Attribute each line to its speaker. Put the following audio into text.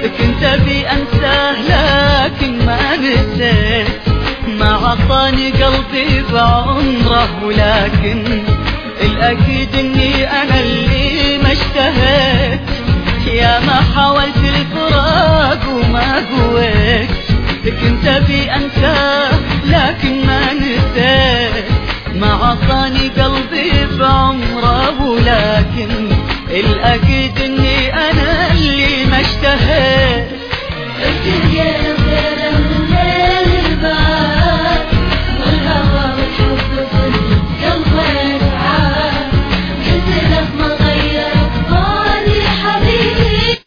Speaker 1: كنت ابي انساه لكن ما نسيت، ما عطاني قلبي بعمره، ولكن الأكيد إني أنا اللي ما اشتهيت. يا ما حاولت الفراق وما قويت، كنت أبي أنساه لكن ما نسيت، ما عطاني قلبي بعمره، ولكن الأكيد إني